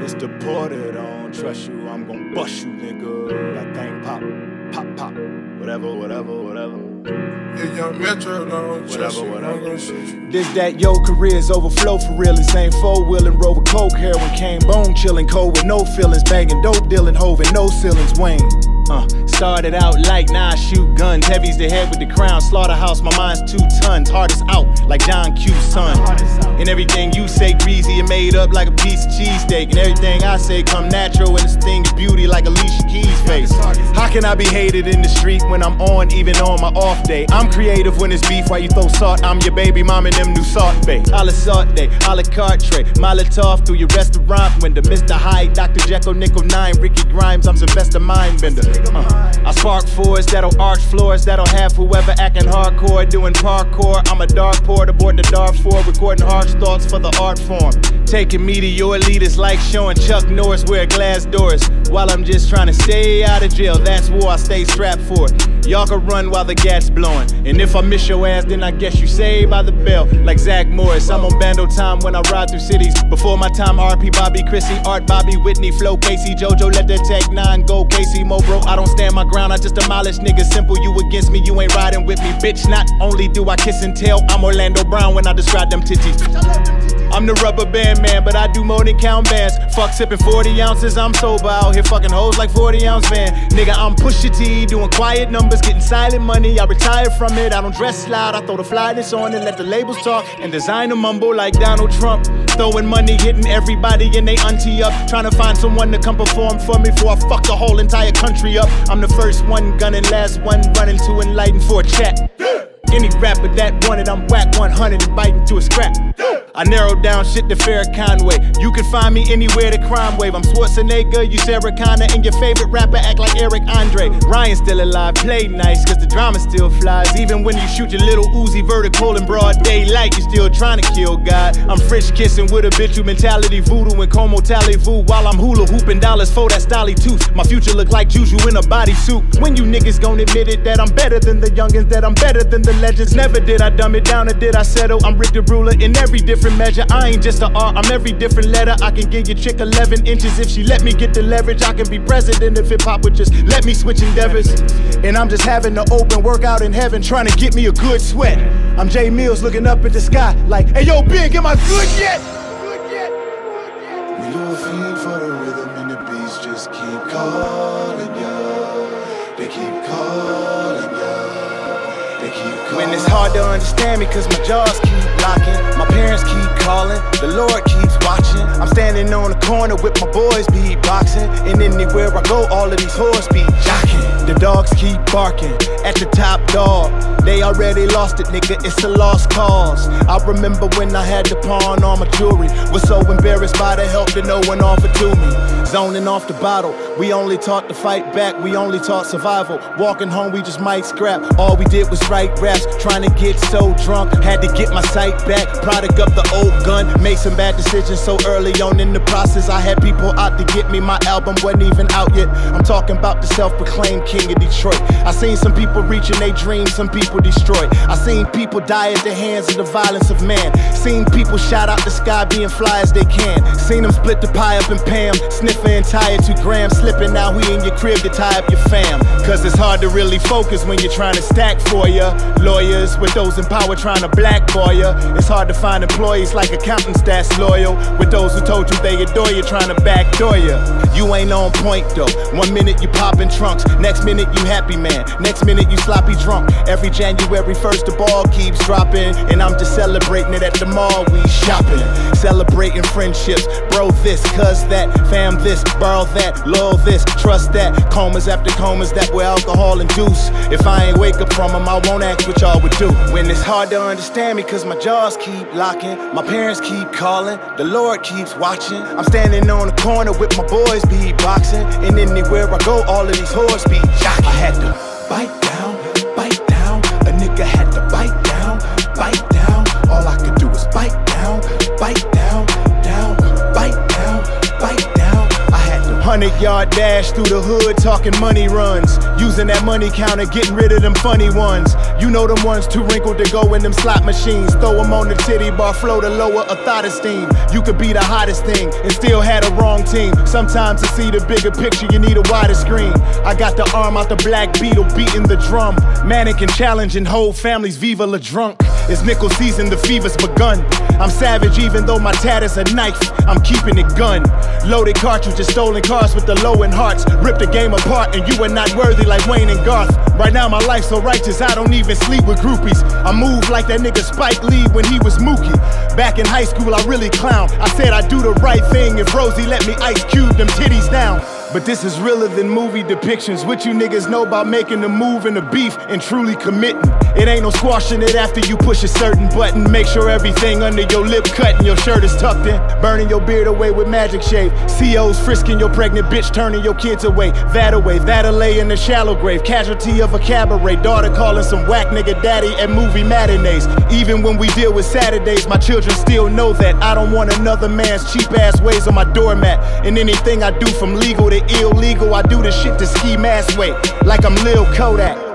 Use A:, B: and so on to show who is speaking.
A: It's deported, I don't trust you, I'm gon' bust you, nigga. That thing pop, pop, pop. Whatever, whatever, whatever.
B: Yeah, young Metro, don't trust you, I'm gon' shoot you.
A: This, that, yo, careers overflow for real. Insane four-wheeling, rover coke, heroin, cane, bone chillin', cold with no feelings, banging, dope dealing, hovin', no ceilings, Wayne. Started out light, now I shoot guns. Heavy's the head with the crown. Slaughterhouse, my mind's 2 tons. Hardest out, like John Q's son. And everything you say greasy and made up like a piece of cheesesteak. And everything I say come natural and this thing is beauty like Alicia Keys' face. How can I be hated in the street when I'm on, even on my off day? I'm creative when it's beef, why you throw salt? I'm your baby mom and them new Salt Bay. A la Salt Day, a la carte tray. Molotov through your restaurant window. Mr. Hyde, Dr. Jekyll, Nickel 9, Ricky Grimes, I'm Sylvester Mindbender. I spark fours that'll arch floors, that'll have whoever acting hardcore doing parkour. I'm a dark port aboard the Darfur, recording harsh thoughts for the art form. Taking me to your elitists like showing Chuck Norris wear glass doors. While I'm just trying to stay out of jail, that's war I stay strapped for. Y'all can run while the gat's blowing, and if I miss your ass, then I guess you saved by the bell. Like Zach Morris, I'm on bando time when I ride through cities. Before my time, RP Bobby, Chrissy, Art, Bobby, Whitney, Flo, Casey, JoJo, let that Tech 9 go. Casey, Mo, bro, I don't stand my ground, I just demolish niggas. Simple, you against me, you ain't riding with me, bitch. Not only do I kiss and tell, I'm Orlando Brown when I describe them titties. I'm the rubber band man, but I do more than count bands. Fuck sipping 40 ounces, I'm sober out here fucking hoes like 40-ounce van. Nigga, I'm Pusha T, doing quiet numbers, getting silent money. I retired from it, I don't dress loud, I throw the flyness on and let the labels talk. And design a mumble like Donald Trump. Throwing money, hitting everybody and they auntie up. Trying to find someone to come perform for me before I fuck the whole entire country up. I'm the first one gunning, last one running to enlighten for a chat. Any rapper that wanted, I'm whack 100 and biting to a scrap. I narrowed down shit to Farrakhan way. You can find me anywhere the crime wave. I'm Schwarzenegger, you Sarah Connor, and your favorite rapper act like Eric Andre. Ryan's still alive, play nice, cause the drama still flies. Even when you shoot your little Uzi vertical in broad daylight, you still trying to kill God. I'm French kissing with a bitch with mentality, voodoo and como tally voo. While I'm hula hooping dollars for that stolly tooth. My future look like Juju in a bodysuit. When you niggas gon' admit it, that I'm better than the youngins, that I'm better than the legends. Never did I dumb it down or did I settle. I'm Rick the Ruler in every different measure. I ain't just an art, I'm every different letter. I can give your chick 11 inches if she let me get the leverage. I can be president if hip hop would just let me switch endeavors. And I'm just having to open workout in heaven, trying to get me a good sweat. I'm Jay Mills looking up at the sky like, hey yo Big, am I good yet?
B: We do a feed for the rhythm and the beats just keep calling ya. They keep calling ya.
A: When it's hard to understand me cause my jaws keep locking, my parents keep calling, the Lord keeps watching. I'm standing on the corner with my boys beatboxing, and anywhere I go all of these hoes be jocking. The dogs keep barking at the top dog. They already lost it, nigga, it's a lost cause. I remember when I had to pawn all my jewelry. Was so embarrassed by the help that no one offered to me. Zoning off the bottle, we only taught to fight back, we only taught survival. Walking home, we just might scrap. All we did was write raps, trying to get so drunk. Had to get my sight back, product of the old gun. Made some bad decisions so early on in the process. I had people out to get me, my album wasn't even out yet. I'm talking about the self-proclaimed king of Detroit. I seen some people reaching their dreams, some people destroyed. I seen people die at the hands of the violence of man. Seen people shout out the sky being fly as they can. Seen them split the pie up and Pam, sniffer and tie it 2 grams. Slipping now we in your crib to tie up your fam. Cause it's hard to really focus when you're trying to stack for ya. Lawyers with those in power trying to blackball ya. It's hard to find employees like accountants that's loyal. With those who told you they adore you trying to backdoor ya. You ain't on point though. 1 minute you popping trunks, next minute you happy man, next minute you sloppy drunk. Every January 1st the ball keeps dropping, and I'm just celebrating it at the mall. We shopping, celebrating friendships. Bro this, cuz that, fam this, borrow that, loyal this, trust that. Comas after comas that were alcohol induced. If I ain't wake up from them, I won't ask what y'all would do. When it's hard to understand me cause my jaws keep locking, my parents keep calling, the Lord keeps watching. I'm standing on the corner with my boys beatboxing, and anywhere I go all of these whores be jocking. I had to bite down, a nigga had to bite down. All I could do was bite down, down, bite down. I had to 100 100-yard dash through the hood, talking money runs. Using that money counter, getting rid of them funny ones. You know them ones too wrinkled to go in them slot machines. Throw them on the titty bar flow to lower a thought esteem. You could be the hottest thing and still had a wrong team. Sometimes to see the bigger picture, you need a wider screen. I got the arm out the Black Beetle, beating the drum. Mannequin challenging whole families, viva la drunk. It's nickel season, the fever's begun. I'm savage even though my tat is a knife. I'm keeping it gun. Loaded cartridges, stolen cars with the low end hearts. Rip the game apart and you are not worthy like Wayne and Garth. Right now my life's so righteous I don't even sleep with groupies. I move like that nigga Spike Lee when he was Mookie. Back in high school I really clowned. I said I'd do the right thing if Rosie let me ice cube them titties down. But this is realer than movie depictions. What you niggas know about making the move in the beef and truly committing. It ain't no squashing it after you push a certain button. Make sure everything under your lip cut and your shirt is tucked in. Burning your beard away with magic shave. COs frisking your pregnant bitch, turning your kids away. That'll lay in the shallow grave. Casualty of a cabaret. Daughter calling some whack nigga daddy at movie matinees. Even when we deal with Saturdays, my children still know that I don't want another man's cheap ass ways on my doormat. And anything I do from legal to illegal, I do the shit to ski mask way, like I'm Lil Kodak.